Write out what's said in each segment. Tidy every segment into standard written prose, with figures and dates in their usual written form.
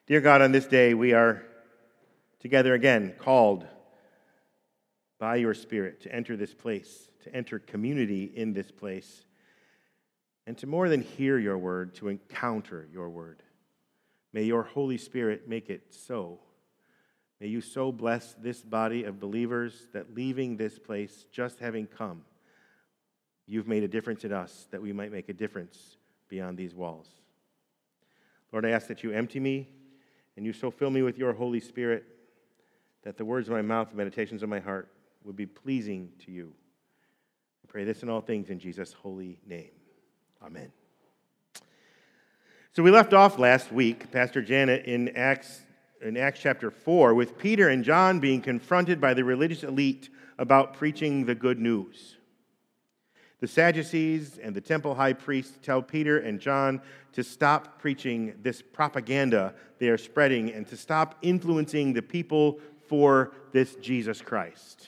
Dear God, on this day we are together again, called by your Spirit to enter this place, to enter community in this place, and to more than hear your word, to encounter your word. May your Holy Spirit make it so. May you so bless this body of believers that leaving this place, just having come, you've made a difference in us, that we might make a difference beyond these walls. Lord, I ask that you empty me and you so fill me with your Holy Spirit that the words of my mouth and meditations of my heart would be pleasing to you. I pray this in all things in Jesus' holy name. Amen. So we left off last week, Pastor Janet, in Acts chapter 4, with Peter and John being confronted by the religious elite about preaching the good news. The Sadducees and the temple high priest tell Peter and John to stop preaching this propaganda they are spreading and to stop influencing the people for this Jesus Christ.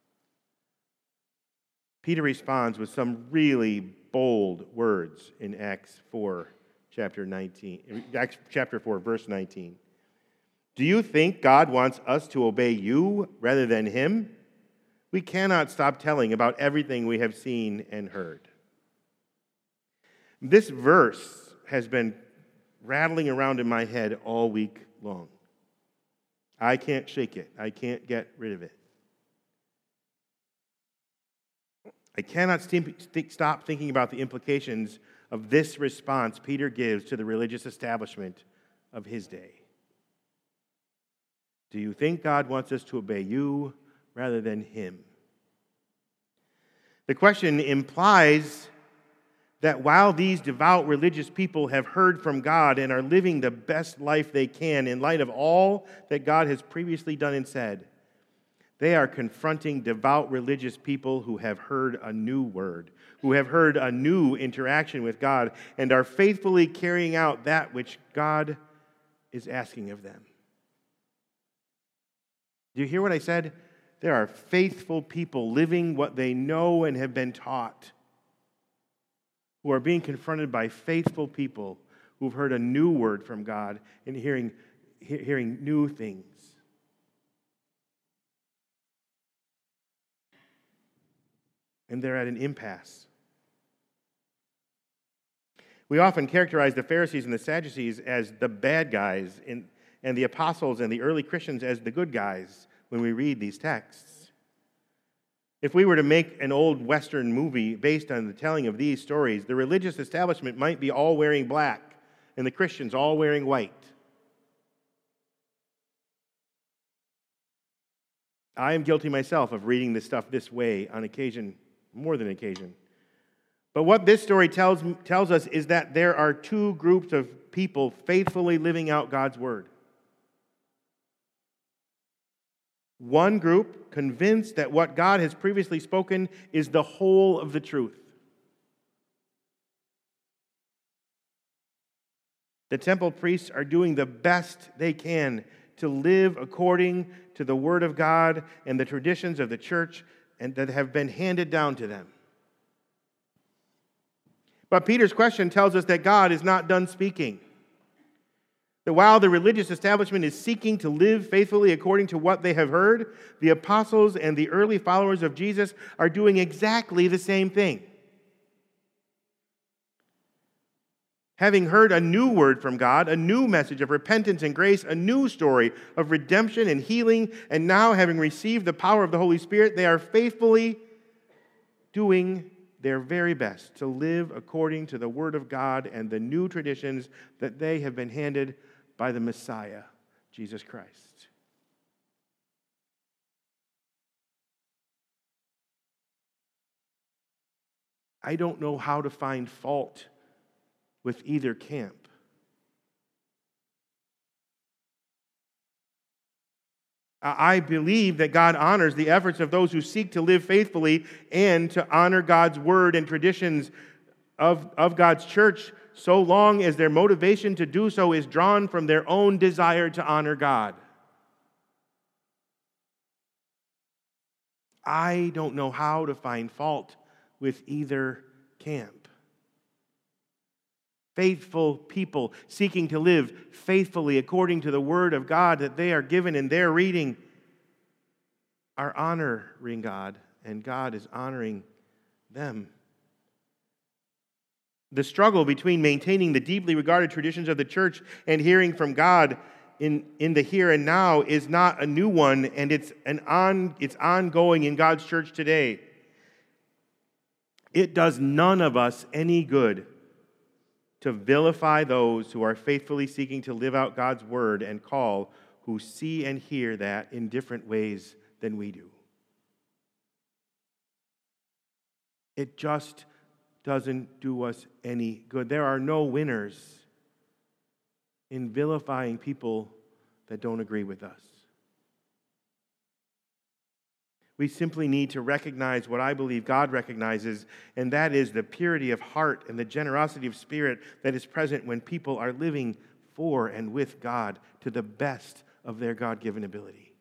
Peter responds with some really bold words in Acts 4, chapter 4, verse 19. Do you think God wants us to obey you rather than him? We cannot stop telling about everything we have seen and heard. This verse has been rattling around in my head all week long. I can't shake it. I can't get rid of it. I cannot stop thinking about the implications of this response Peter gives to the religious establishment of his day. Do you think God wants us to obey you rather than him? The question implies that while these devout religious people have heard from God and are living the best life they can in light of all that God has previously done and said, they are confronting devout religious people who have heard a new word, who have heard a new interaction with God, and are faithfully carrying out that which God is asking of them. Do you hear what I said? There are faithful people living what they know and have been taught, who are being confronted by faithful people who've heard a new word from God and hearing new things. And they're at an impasse. We often characterize the Pharisees and the Sadducees as the bad guys and the apostles and the early Christians as the good guys when we read these texts. If we were to make an old Western movie based on the telling of these stories, the religious establishment might be all wearing black and the Christians all wearing white. I am guilty myself of reading this stuff this way on occasion, more than occasion. But what this story tells us is that there are two groups of people faithfully living out God's word. One group convinced that what God has previously spoken is the whole of the truth. The temple priests are doing the best they can to live according to the word of God and the traditions of the church and that have been handed down to them. But Peter's question tells us that God is not done speaking. That while the religious establishment is seeking to live faithfully according to what they have heard, the apostles and the early followers of Jesus are doing exactly the same thing. Having heard a new word from God, a new message of repentance and grace, a new story of redemption and healing, and now having received the power of the Holy Spirit, they are faithfully doing their very best to live according to the word of God and the new traditions that they have been handed by the Messiah, Jesus Christ. I don't know how to find fault with either camp. I believe that God honors the efforts of those who seek to live faithfully and to honor God's word and traditions of God's church, so long as their motivation to do so is drawn from their own desire to honor God. I don't know how to find fault with either camp. Faithful people seeking to live faithfully according to the Word of God that they are given in their reading are honoring God, and God is honoring them. The struggle between maintaining the deeply regarded traditions of the church and hearing from God in the here and now is not a new one, and it's ongoing in God's church today. It does none of us any good to vilify those who are faithfully seeking to live out God's word and call, who see and hear that in different ways than we do. It just doesn't do us any good. There are no winners in vilifying people that don't agree with us. We simply need to recognize what I believe God recognizes, and that is the purity of heart and the generosity of spirit that is present when people are living for and with God to the best of their God-given ability.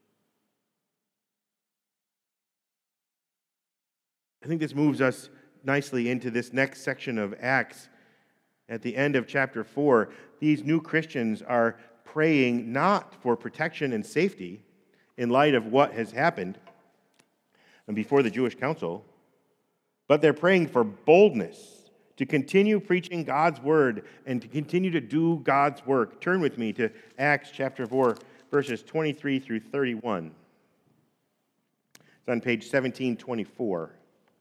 I think this moves us nicely into this next section of Acts. At the end of chapter 4, these new Christians are praying not for protection and safety in light of what has happened and before the Jewish council, but they're praying for boldness to continue preaching God's word and to continue to do God's work. Turn with me to Acts chapter 4, verses 23 through 31. It's on page 1724.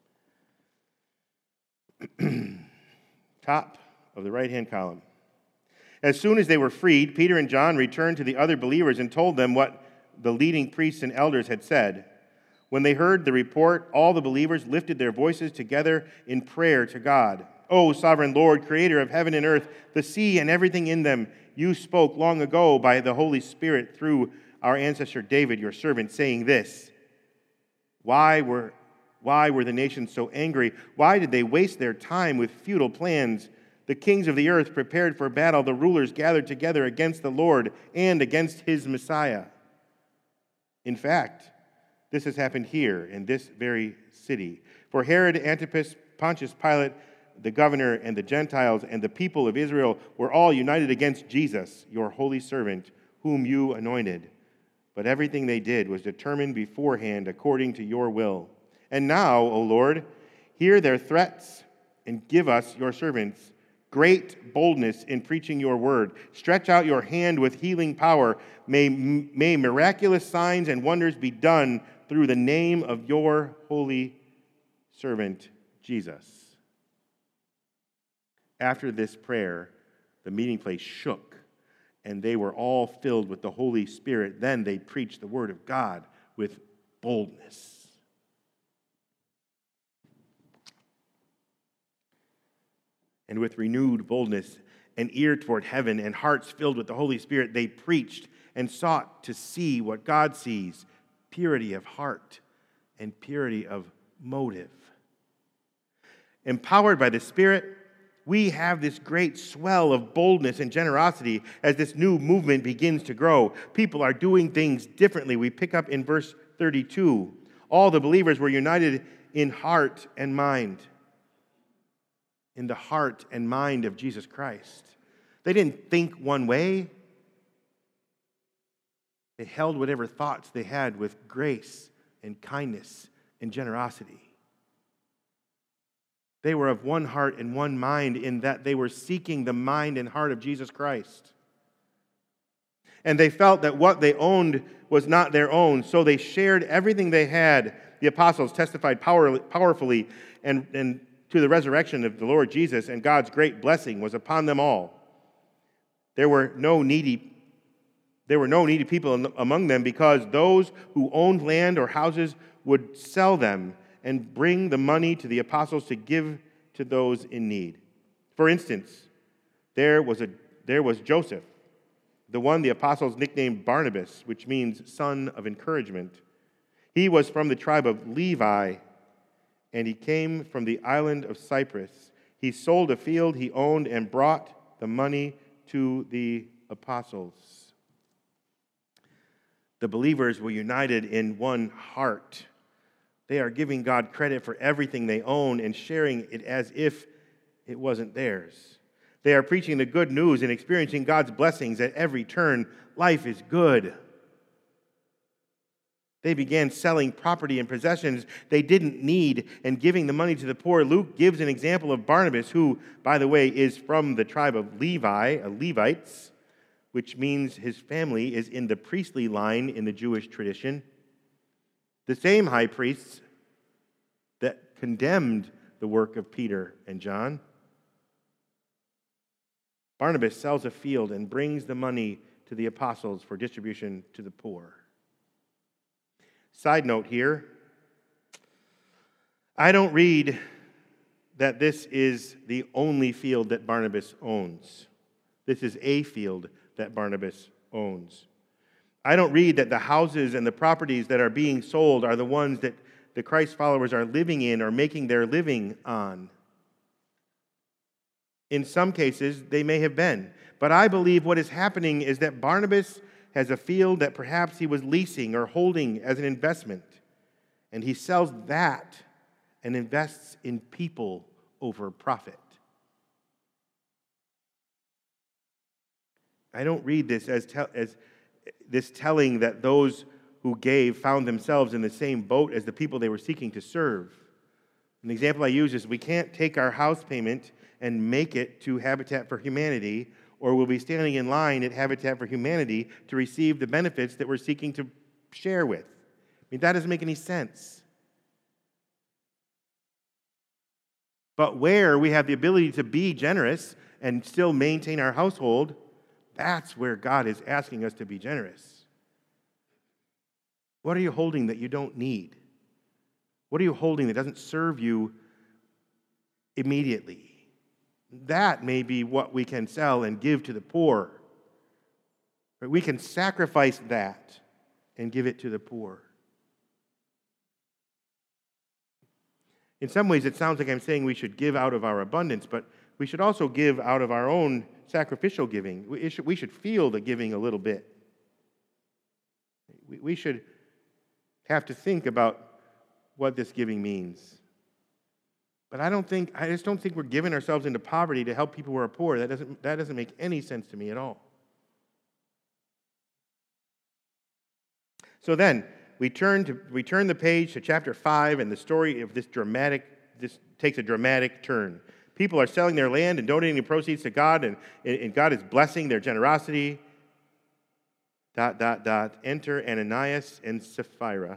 Top of the right-hand column. As soon as they were freed, Peter and John returned to the other believers and told them what the leading priests and elders had said. When they heard the report, all the believers lifted their voices together in prayer to God. O sovereign Lord, creator of heaven and earth, the sea and everything in them, you spoke long ago by the Holy Spirit through our ancestor David, your servant, saying this: Why were the nations so angry? Why did they waste their time with futile plans? The kings of the earth prepared for battle. The rulers gathered together against the Lord and against his Messiah. In fact, this has happened here in this very city. For Herod Antipas, Pontius Pilate, the governor, and the Gentiles, and the people of Israel were all united against Jesus, your holy servant, whom you anointed. But everything they did was determined beforehand according to your will. And now, O Lord, hear their threats and give us, your servants, great boldness in preaching your word. Stretch out your hand with healing power. May miraculous signs and wonders be done through the name of your holy servant, Jesus. After this prayer, the meeting place shook, and they were all filled with the Holy Spirit. Then they preached the word of God with boldness. And with renewed boldness, an ear toward heaven, and hearts filled with the Holy Spirit, they preached and sought to see what God sees: purity of heart and purity of motive. Empowered by the Spirit, we have this great swell of boldness and generosity as this new movement begins to grow. People are doing things differently. We pick up in verse 32. All the believers were united in heart and mind. In the heart and mind of Jesus Christ. They didn't think one way. They held whatever thoughts they had with grace and kindness and generosity. They were of one heart and one mind in that they were seeking the mind and heart of Jesus Christ. And they felt that what they owned was not their own, so they shared everything they had. The apostles testified powerfully and to the resurrection of the Lord Jesus, and God's great blessing was upon them all. There were no needy people among them, because those who owned land or houses would sell them and bring the money to the apostles to give to those in need. For instance, there was Joseph, the one the apostles nicknamed Barnabas, which means son of encouragement. He was from the tribe of Levi, and he came from the island of Cyprus. He sold a field he owned and brought the money to the apostles. The believers were united in one heart. They are giving God credit for everything they own and sharing it as if it wasn't theirs. They are preaching the good news and experiencing God's blessings at every turn. Life is good. They began selling property and possessions they didn't need and giving the money to the poor. Luke gives an example of Barnabas, who, by the way, is from the tribe of Levi, Levites, which means his family is in the priestly line in the Jewish tradition. The same high priests that condemned the work of Peter and John. Barnabas sells a field and brings the money to the apostles for distribution to the poor. Side note here, I don't read that this is the only field that Barnabas owns. This is a field that Barnabas owns. I don't read that the houses and the properties that are being sold are the ones that the Christ followers are living in or making their living on. In some cases, they may have been. But I believe what is happening is that Barnabas has a field that perhaps he was leasing or holding as an investment. And he sells that and invests in people over profit. I don't read this as this telling that those who gave found themselves in the same boat as the people they were seeking to serve. An example I use is we can't take our house payment and make it to Habitat for Humanity, or we'll be standing in line at Habitat for Humanity to receive the benefits that we're seeking to share with. I mean, that doesn't make any sense. But where we have the ability to be generous and still maintain our household, that's where God is asking us to be generous. What are you holding that you don't need? What are you holding that doesn't serve you immediately? That may be what we can sell and give to the poor. We can sacrifice that and give it to the poor. In some ways, it sounds like I'm saying we should give out of our abundance, but we should also give out of our own sacrificial giving. We should feel the giving a little bit. We should have to think about what this giving means. But I just don't think we're giving ourselves into poverty to help people who are poor. That doesn't make any sense to me at all. So then, we turn the page to chapter 5, and the story of this takes a dramatic turn. People are selling their land and donating the proceeds to God, and God is blessing their generosity. ... Enter Ananias and Sapphira.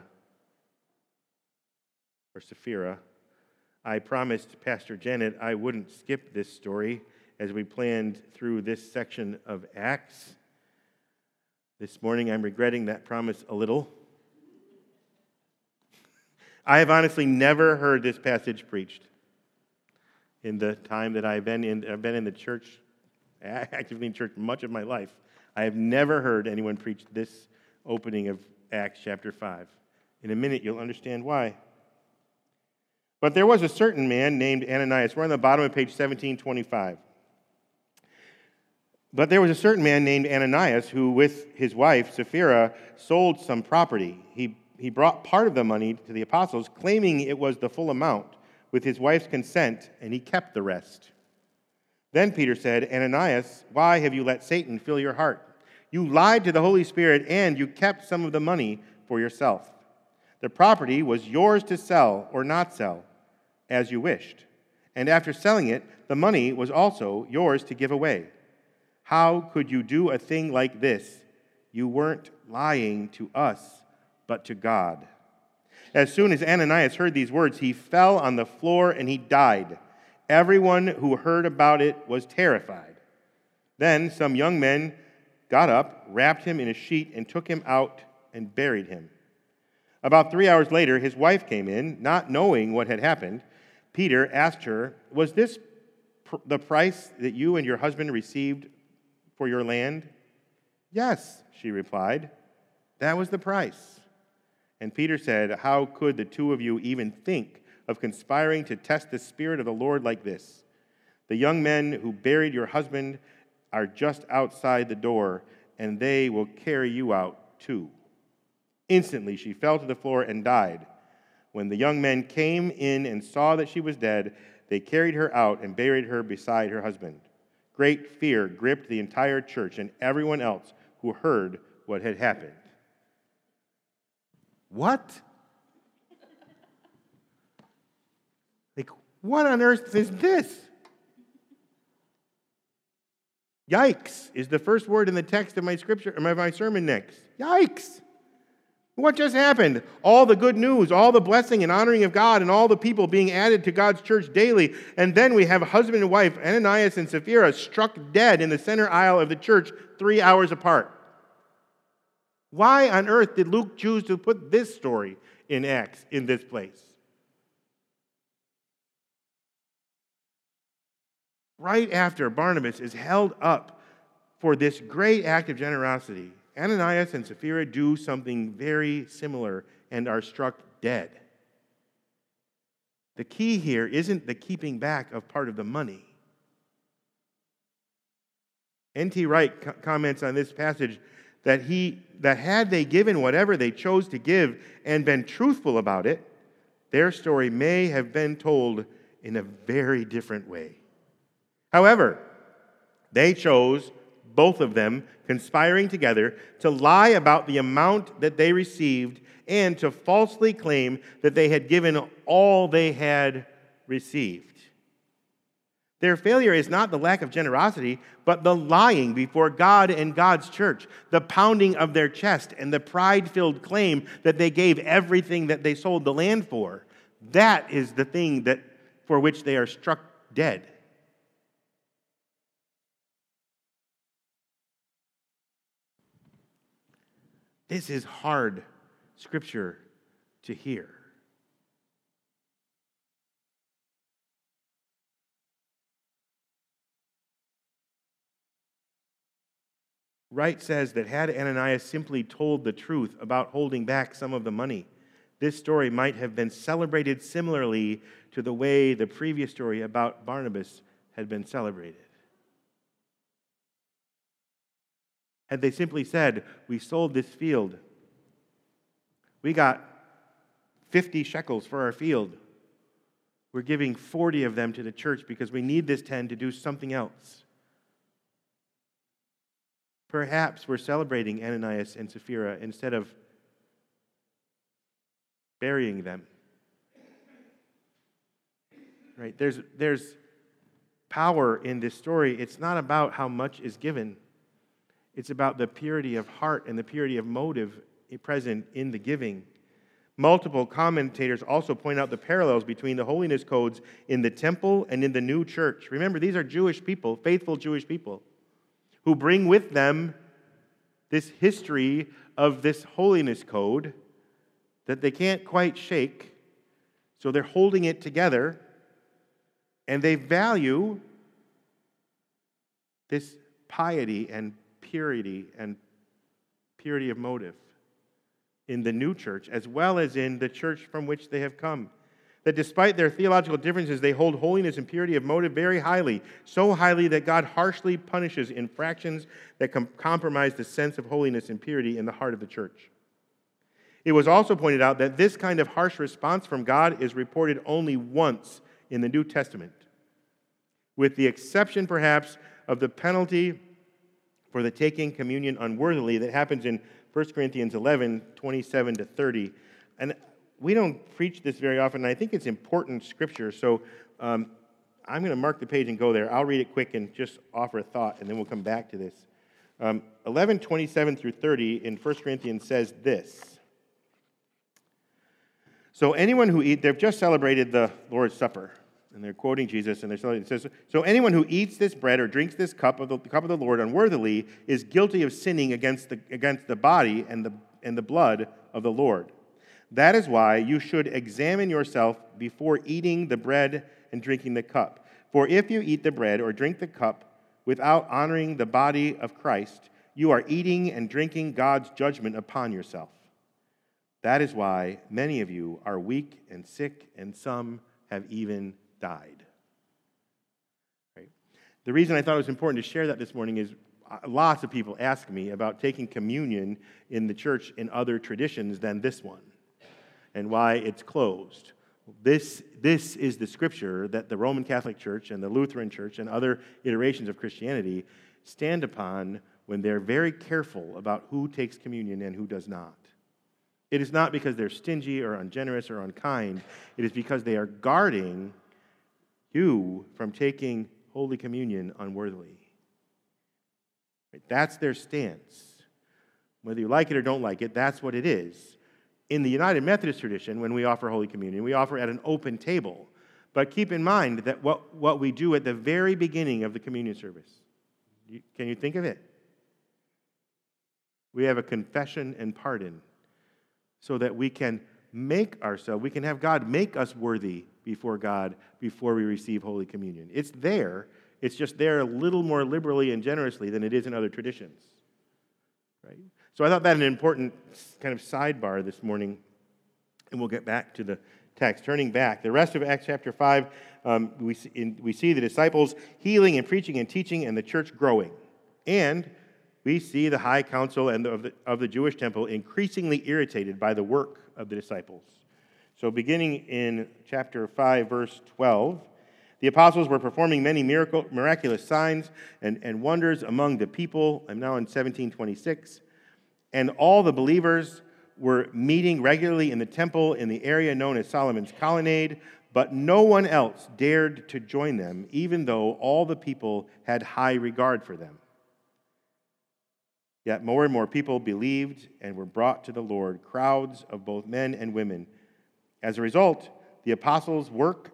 I promised Pastor Janet I wouldn't skip this story as we planned through this section of Acts. This morning I'm regretting that promise a little. I have honestly never heard this passage preached in the time that I've been in the church, actively in church much of my life. I have never heard anyone preach this opening of Acts chapter 5. In a minute, you'll understand why. But there was a certain man named Ananias. We're on the bottom of page 1725. But there was a certain man named Ananias who, with his wife, Sapphira, sold some property. He brought part of the money to the apostles, claiming it was the full amount, with his wife's consent, and he kept the rest. Then Peter said, Ananias, why have you let Satan fill your heart? You lied to the Holy Spirit, and you kept some of the money for yourself. The property was yours to sell or not sell, as you wished. And after selling it, the money was also yours to give away. How could you do a thing like this? You weren't lying to us, but to God. As soon as Ananias heard these words, he fell on the floor and he died. Everyone who heard about it was terrified. Then some young men got up, wrapped him in a sheet, and took him out and buried him. About 3 hours later, his wife came in, not knowing what had happened. Peter asked her, was this the price that you and your husband received for your land? Yes, she replied. That was the price. And Peter said, how could the two of you even think of conspiring to test the Spirit of the Lord like this? The young men who buried your husband are just outside the door, and they will carry you out too. Instantly she fell to the floor and died. When the young men came in and saw that she was dead, they carried her out and buried her beside her husband. Great fear gripped the entire church and everyone else who heard what had happened. What? Like, what on earth is this? Yikes is the first word in the text of my scripture, my sermon next. Yikes. What just happened? All the good news, all the blessing and honoring of God, and all the people being added to God's church daily. And then we have a husband and wife, Ananias and Sapphira, struck dead in the center aisle of the church 3 hours apart. Why on earth did Luke choose to put this story in Acts in this place? Right after Barnabas is held up for this great act of generosity, Ananias and Sapphira do something very similar and are struck dead. The key here isn't the keeping back of part of the money. N.T. Wright comments on this passage that had they given whatever they chose to give and been truthful about it, their story may have been told in a very different way. However, they chose, both of them, conspiring together to lie about the amount that they received and to falsely claim that they had given all they had received. Their failure is not the lack of generosity, but the lying before God and God's church, the pounding of their chest, and the pride-filled claim that they gave everything that they sold the land for. That is the thing for which they are struck dead. This is hard scripture to hear. Wright says that had Ananias simply told the truth about holding back some of the money, this story might have been celebrated similarly to the way the previous story about Barnabas had been celebrated. Had they simply said, we sold this field, we got 50 shekels for our field, we're giving 40 of them to the church because we need this 10 to do something else. Perhaps we're celebrating Ananias and Sapphira instead of burying them. Right? There's power in this story. It's not about how much is given. It's about the purity of heart and the purity of motive present in the giving. Multiple commentators also point out the parallels between the holiness codes in the temple and in the new church. Remember, these are Jewish people, faithful Jewish people, who bring with them this history of this holiness code that they can't quite shake, so they're holding it together, and they value this piety and purity of motive in the new church, as well as in the church from which they have come. That despite their theological differences, they hold holiness and purity of motive very highly, so highly that God harshly punishes infractions that compromise the sense of holiness and purity in the heart of the church. It was also pointed out that this kind of harsh response from God is reported only once in the New Testament, with the exception, perhaps, of the penalty for the taking communion unworthily that happens in 1 Corinthians 11, 27 to 30. And we don't preach this very often, and I think it's important scripture, so I'm going to mark the page and go there. I'll read it quick and just offer a thought, and then we'll come back to this. 11, 27 through 30 in 1 Corinthians says this. So anyone who they've just celebrated the Lord's Supper, and they're quoting Jesus, and it says, so anyone who eats this bread or drinks this cup of the Lord unworthily is guilty of sinning against the body and the blood of the Lord. That is why you should examine yourself before eating the bread and drinking the cup. For if you eat the bread or drink the cup without honoring the body of Christ, you are eating and drinking God's judgment upon yourself. That is why many of you are weak and sick, and some have even died. Right? The reason I thought it was important to share that this morning is lots of people ask me about taking communion in the church in other traditions than this one, and why it's closed. This is the scripture that the Roman Catholic Church and the Lutheran Church and other iterations of Christianity stand upon when they're very careful about who takes communion and who does not. It is not because they're stingy or ungenerous or unkind. It is because they are guarding you from taking Holy Communion unworthily. That's their stance. Whether you like it or don't like it, that's what it is. In the United Methodist tradition, when we offer Holy Communion, we offer at an open table. But keep in mind that what we do at the very beginning of the communion service, can you think of it? We have a confession and pardon so that we can we can have God make us worthy before God before we receive Holy Communion. It's there. It's just there a little more liberally and generously than it is in other traditions. Right? So I thought that an important kind of sidebar this morning, and we'll get back to the text. Turning back, the rest of Acts chapter 5, we see the disciples healing and preaching and teaching and the church growing. And we see the high council and of the Jewish temple increasingly irritated by the work of the disciples. So beginning in chapter 5, verse 12, the apostles were performing many miraculous signs and wonders among the people. I'm now in 1726. And all the believers were meeting regularly in the temple in the area known as Solomon's Colonnade, but no one else dared to join them, even though all the people had high regard for them. Yet more and more people believed and were brought to the Lord, crowds of both men and women. As a result, the apostles' work,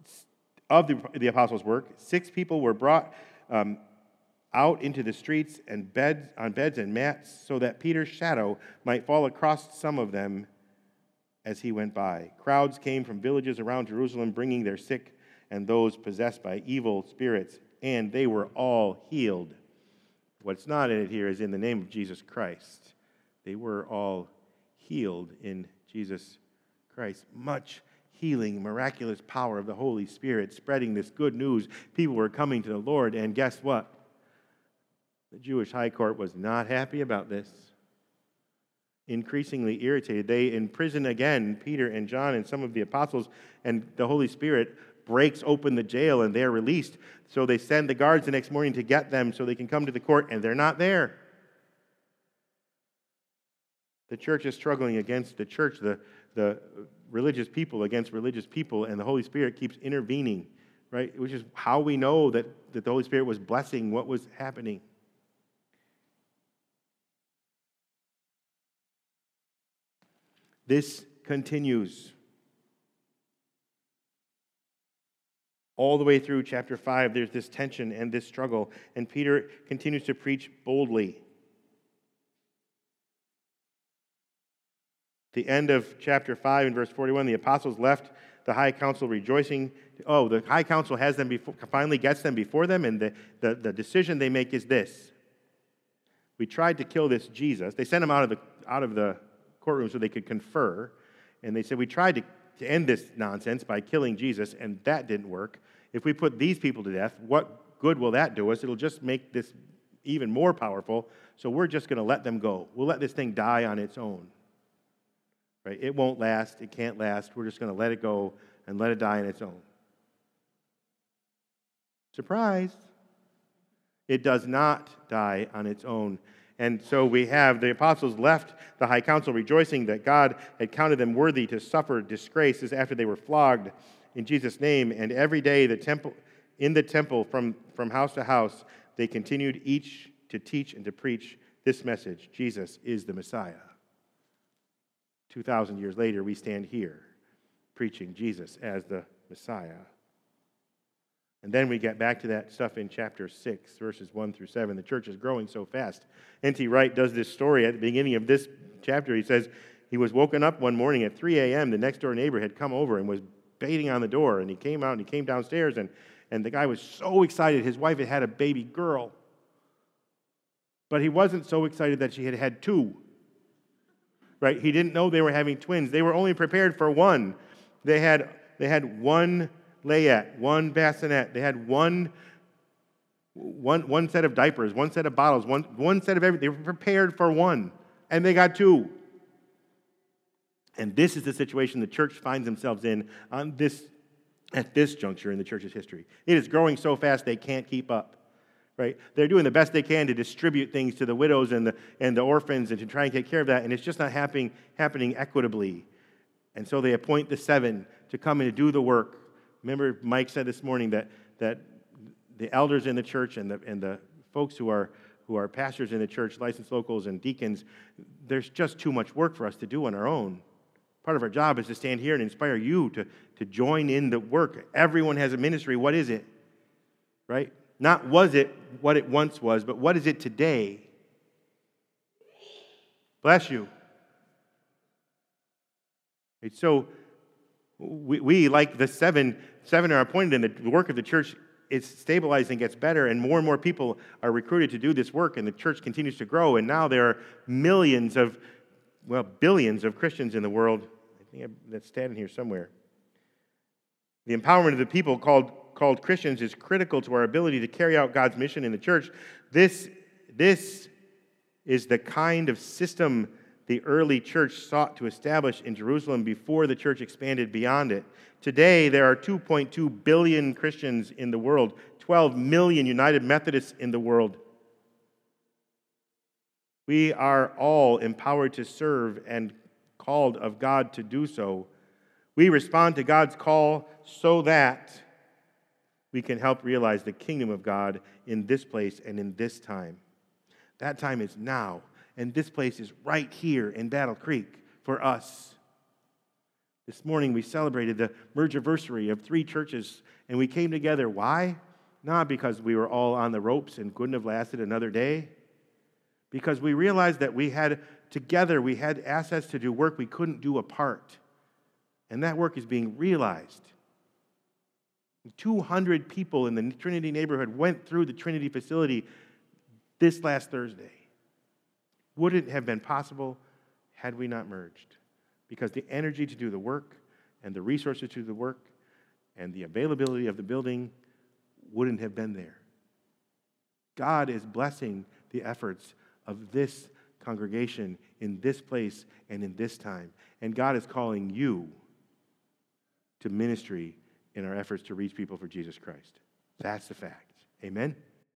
6 people were brought out into the streets and on beds and mats, so that Peter's shadow might fall across some of them as he went by. Crowds came from villages around Jerusalem, bringing their sick and those possessed by evil spirits, and they were all healed. What's not in it here is in the name of Jesus Christ. They were all healed in Jesus Christ. Much healing, miraculous power of the Holy Spirit spreading this good news. People were coming to the Lord, and guess what? The Jewish high court was not happy about this. Increasingly irritated, they imprison again Peter and John and some of the apostles, and the Holy Spirit breaks open the jail and they're released. So they send the guards the next morning to get them so they can come to the court, and they're not there. The church is struggling against the church, the religious people against religious people, and the Holy Spirit keeps intervening, right? Which is how we know that the Holy Spirit was blessing what was happening. This continues all the way through chapter 5. There's this tension and this struggle, and Peter continues to preach boldly. The end of chapter 5 in verse 41, the apostles left the high council rejoicing. Oh, the high council has them finally gets them before them, and the decision they make is this. We tried to kill this Jesus. They sent him out of the courtroom so they could confer, and they said, we tried to end this nonsense by killing Jesus, and that didn't work. If we put these people to death, what good will that do us? It'll just make this even more powerful, so we're just going to let them go. We'll let this thing die on its own. Right? It won't last. It can't last. We're just going to let it go and let it die on its own. Surprise! It does not die on its own. And so we have the apostles left the high council rejoicing that God had counted them worthy to suffer disgraces after they were flogged in Jesus' name. And every day in the temple from house to house, they continued each to teach and to preach this message: Jesus is the Messiah. 2,000 years later, we stand here preaching Jesus as the Messiah. And then we get back to that stuff in chapter 6, verses 1 through 7. The church is growing so fast. N.T. Wright does this story at the beginning of this chapter. He says, he was woken up one morning at 3 a.m. The next door neighbor had come over and was banging on the door. And he came out and he came downstairs. And the guy was so excited. His wife had had a baby girl. But he wasn't so excited that she had had 2. Right? He didn't know they were having twins. They were only prepared for one. They had one layette, one bassinet. They had one set of diapers, one set of bottles, one set of everything. They were prepared for one, and they got 2. And this is the situation the church finds themselves in at this juncture in the church's history. It is growing so fast they can't keep up. Right? They're doing the best they can to distribute things to the widows and the orphans and to try and take care of that, and it's just not happening equitably. And so they appoint the 7 to come and to do the work. Remember, Mike said this morning that the elders in the church and the folks who are pastors in the church, licensed locals and deacons, there's just too much work for us to do on our own. Part of our job is to stand here and inspire you to join in the work. Everyone has a ministry. What is it? Right? Not was it what it once was, but what is it today? Bless you. Right, so we, like the seven are appointed, and the work of the church is stabilized and gets better, and more people are recruited to do this work, and the church continues to grow, and now there are billions of Christians in the world. I think that's standing here somewhere. The empowerment of the people called Christians is critical to our ability to carry out God's mission in the church. This is the kind of system the early church sought to establish in Jerusalem before the church expanded beyond it. Today, there are 2.2 billion Christians in the world, 12 million United Methodists in the world. We are all empowered to serve and called of God to do so. We respond to God's call so that we can help realize the kingdom of God in this place and in this time. That time is now, and this place is right here in Battle Creek for us. This morning we celebrated the mergiversary of 3 churches, and we came together. Why? Not because we were all on the ropes and couldn't have lasted another day. Because we realized that we had assets to do work we couldn't do apart. And that work is being realized. 200 people in the Trinity neighborhood went through the Trinity facility this last Thursday. Wouldn't have been possible had we not merged. Because the energy to do the work and the resources to do the work and the availability of the building wouldn't have been there. God is blessing the efforts of this congregation in this place and in this time. And God is calling you to ministry in our efforts to reach people for Jesus Christ. That's the fact. Amen?